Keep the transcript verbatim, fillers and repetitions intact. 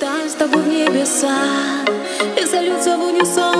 Взлетаем с тобой в небеса и сольются в унисон.